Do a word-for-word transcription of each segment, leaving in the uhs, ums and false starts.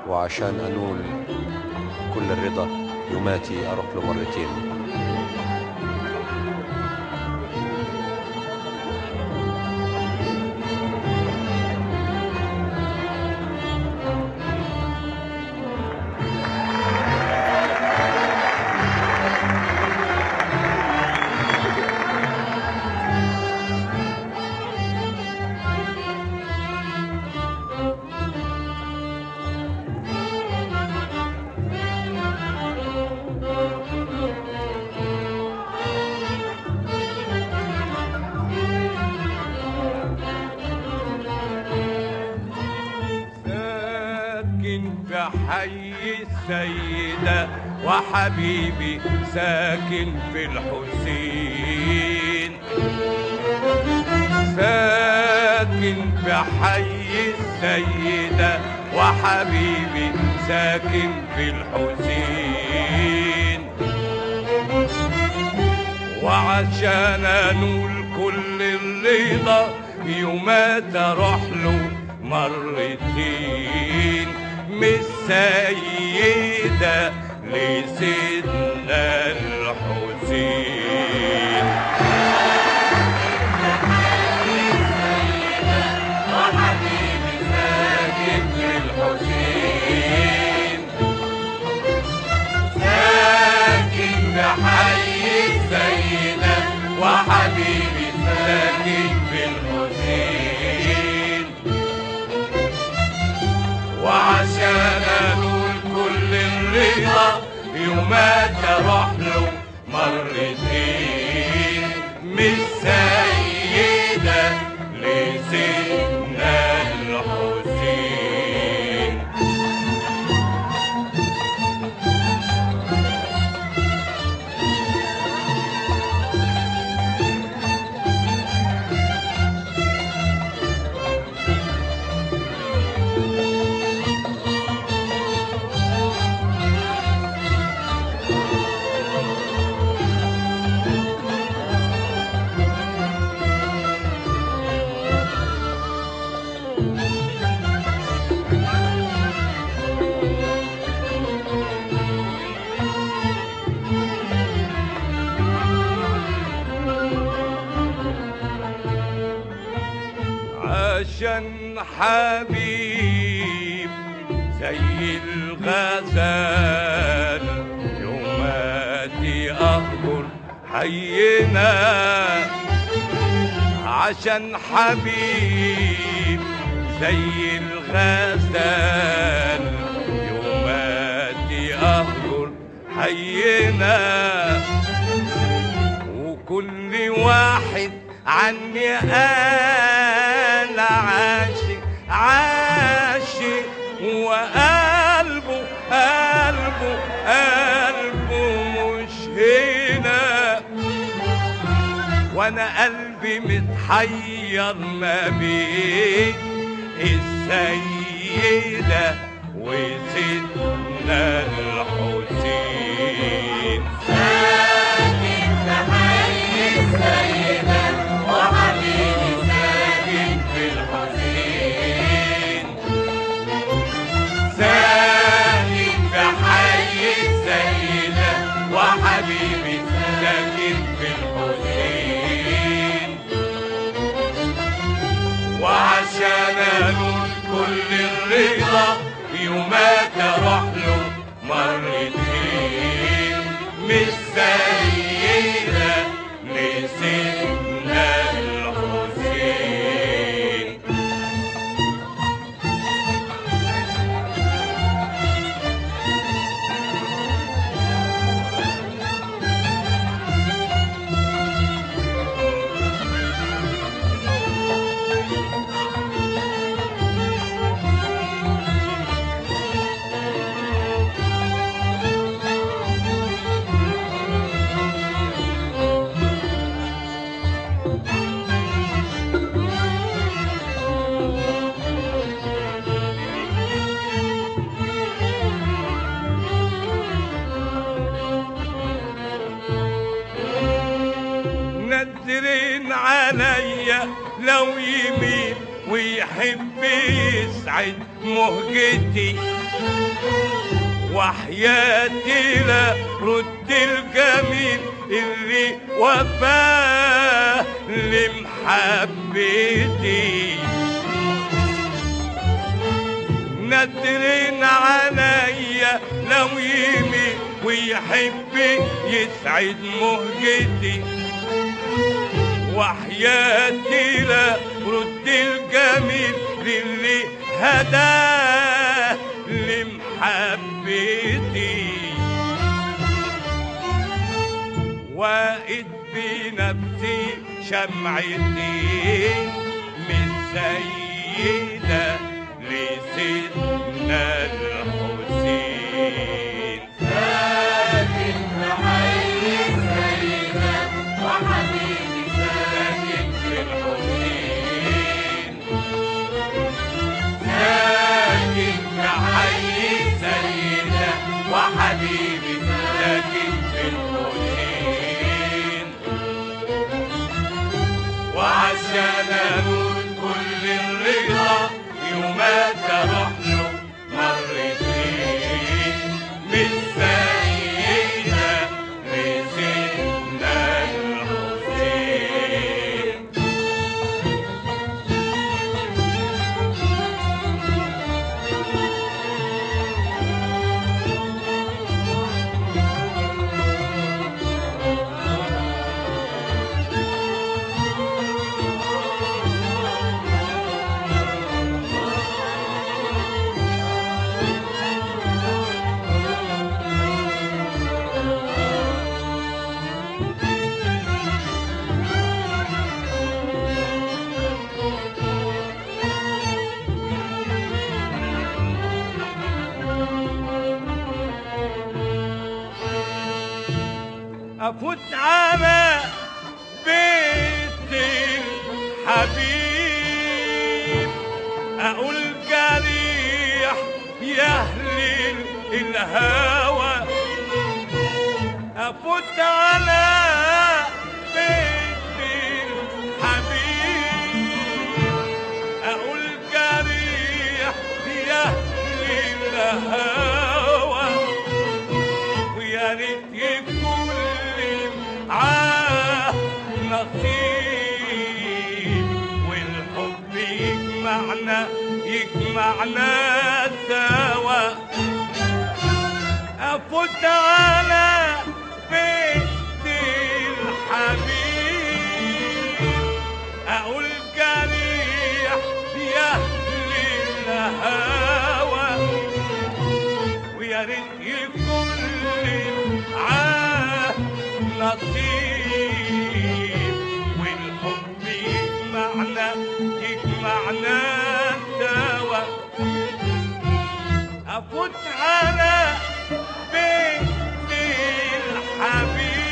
وعشان أنول كل الرضا يوماتي أروح له مرتين. حي السيدة وحبيبي ساكن في الحسين، ساكن في حي السيدة وحبيبي ساكن في الحسين، وعشان انول كل الرضا يومات اروح له مرتين، من السيدة لسيدنا الحسين. وحبيبي ساكن في الحسين، ساكن بحي السيدة وحبيبي ساكن في الحسين، وعشان انول كل الرضا يومات اروح له مرتين، من السيدة لسيدنا الحسين. عشان حبيب زي الغزال يوماتي أهجر حينا، عشان حبيب زي الغزال يوماتي أهجر حينا، وكل واحد عني قال عاشق عاشق، وقلبه قلبه قلبه مش هنا، وانا قلبي متحير ما بين السيدة وسيدنا الحسين. ساكن في حي السيدة وحبيبي ساكن في الحسين، ساكن في حي السيدة وحبيبي ساكن في الحسين، وعشان انول كل الرضا يومات اروح له مرتين، من السيدة لسيدنا الحسين. نادرين عليا لو يمين ويحب يسعد مهجتي، وحياتي لا رد الجميل اللي وفاه لمحبتي. نادرين عليا لو يمي ويحب يسعد مهجتي. وحياتي لا رد الجميل للي هداه لمحبتي. وقد بنفسي شمعتي من سيدة لسيدنا الحسين. ساكن بحي السيدة وحبيبي ساكن في الحسين. ساكن بحي السيدة وحبيبي ساكن في الحسين. وعشان انول كل الرضا يومات اروح له مرتين من سيدة لسيدنا الحسين. أفوت على بيت الحبيب أقول جريح يا أهل الهوى. أفوت على بيت الحبيب أقول جريح يا أهل الهوى. ويا ريت يكون معاه نصيب والحب يجمعنا يجمعنا سوا. أفوت على بيت الحبيب أقول جريح يا أهل الهوى. ويا ريت يكون معاه نصيب والحب يجمعنا يجمعنا سوا. أفوت على بيت الحبيب.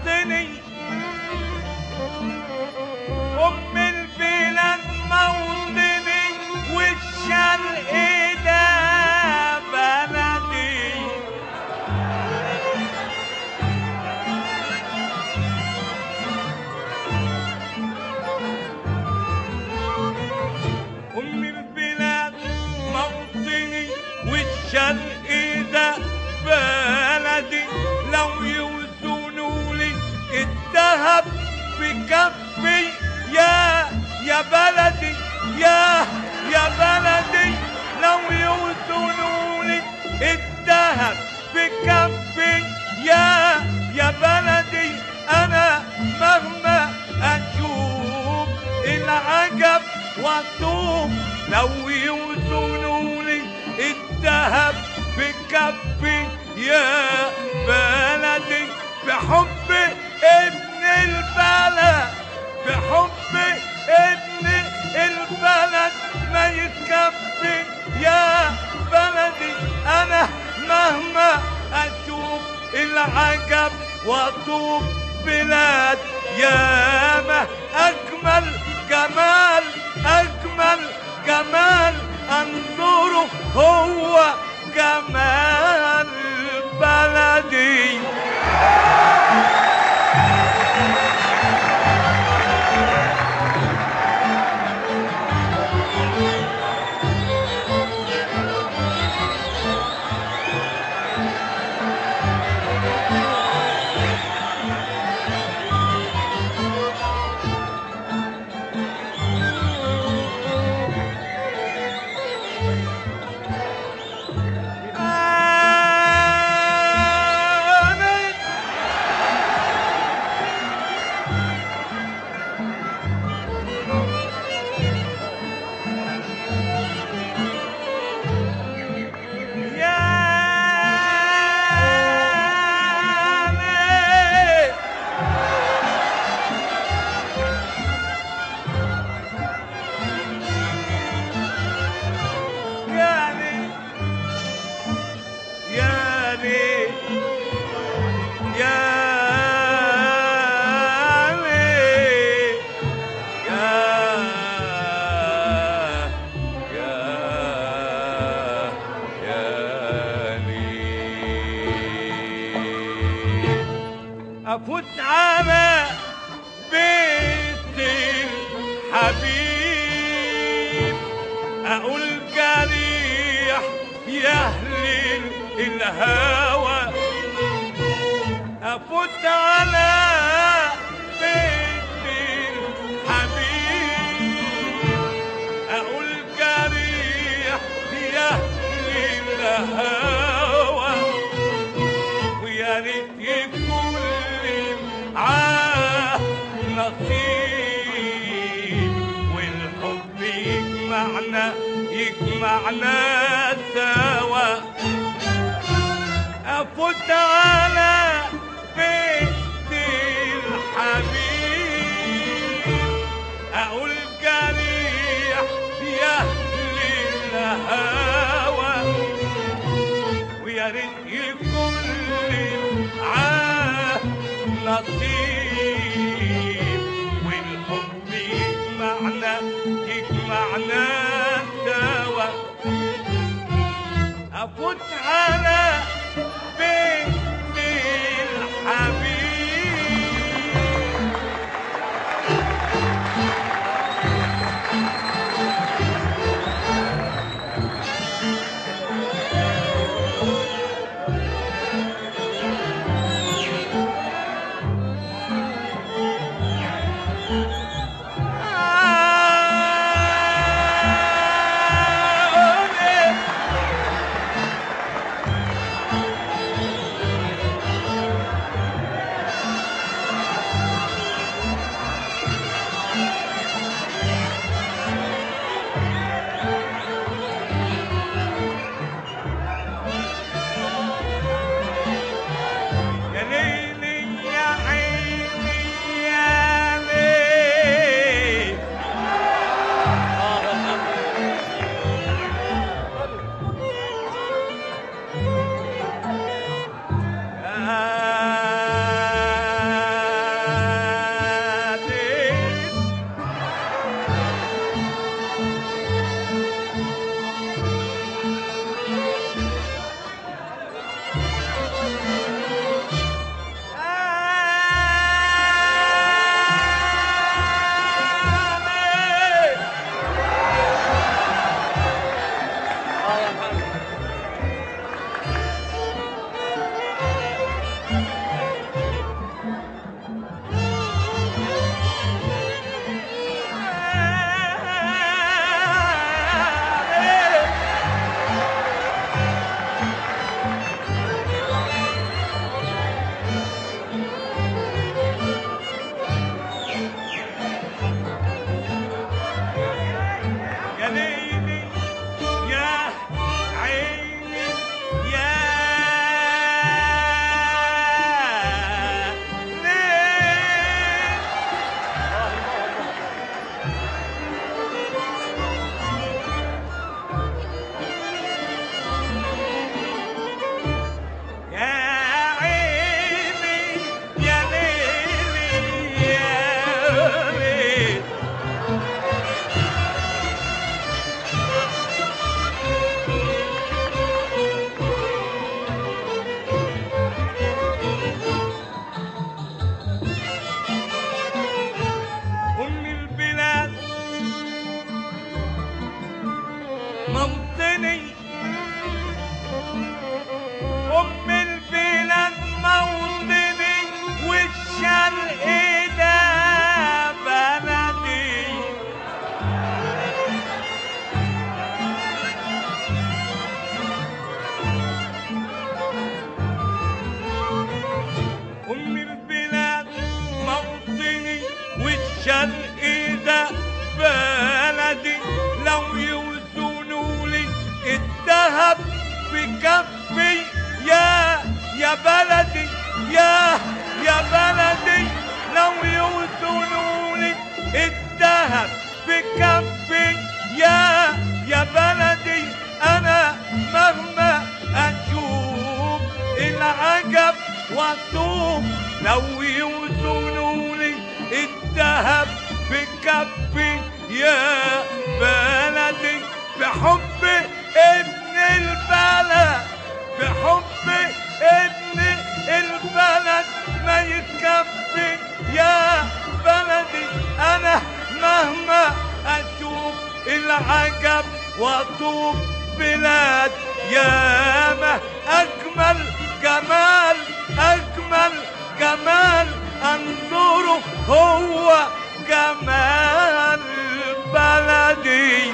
موطني أم البلاد موطني والشرق ده بلدي أم البلاد موطني والشرق ده بلدي لو يوزنوا لي الذهب في كفي يا يا بلدي يا يا بلدي لو يوزنوا لي الذهب في كفي يا يا بلدي انا مهما اشوف العجب واتوب لو يوزنوا لي الذهب في كفي يا بلدي بحب ابن البلد بحب ابن البلد ما يكفي يا بلدي انا مهما اشوف العجب واطوف بلاد ياما اجمل جمال اجمل جمال انظره هو جمال بلدي أفوت على بيت الحبيب أقول جريح يهلل الهوى أفوت على بيت الحبيب أقول جريح يهلل الهوى ويا ريت يكون عاه نصيب والحب يجمعنا يجمعنا سوا أفوت على بيت الحبيب أقول جريح يهلي الهوى ويا ريت يكون عاه نصيب والحب يجمعنا يجمعنا سوا أفوت على بيت الحبيب عشان إذا بلدي لو يوزنوا لي الذهب بكفي يا يا بلدي يا يا بلدي لو يوزنوا لي الذهب بكفي يا يا بلدي أنا مهما أشوف العجب وأطوف لو يوزنوا لي الذهب بكفي يا بلدي بحب ابن البلد بحب ابن البلد ما يتكفي يا بلدي أنا مهما أشوف العجب وأطوف بلاد ياما أجمل جمال أجمل جمال أنظره هو جمال بلدي.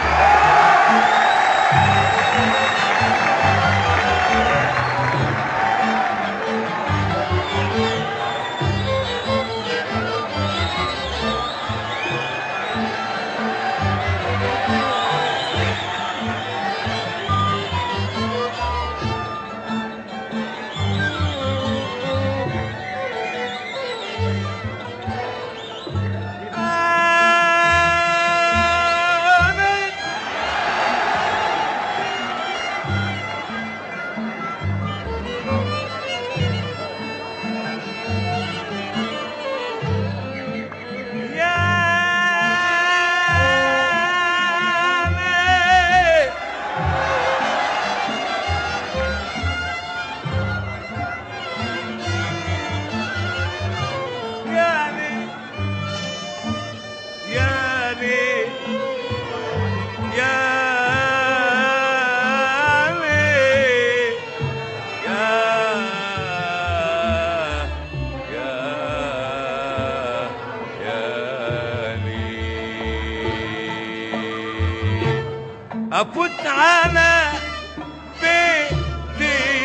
أفوت على بيت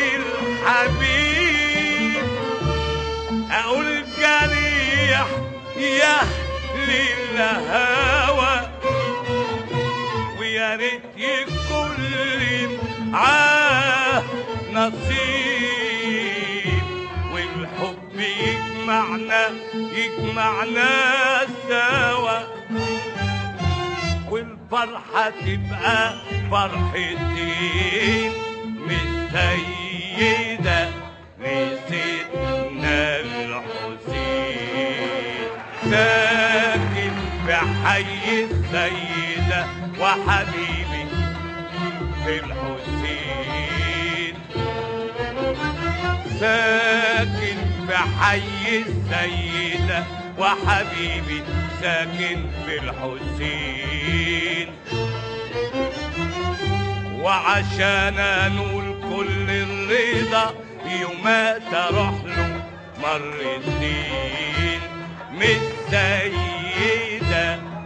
الحبيب أقول جريح يا للهوى ويا ريت يكون لي معاه نصيب والحب يجمعنا يجمعنا سوا والفرحة تبقى فرحتين من سيدة لسيدنا الحسين ساكن في حي السيدة وحبيبي في الحسين ساكن في حي السيدة وحبيبي ساكن في الحسين وعشان انول كل الرضا يومات اروح له مرتين من السيدة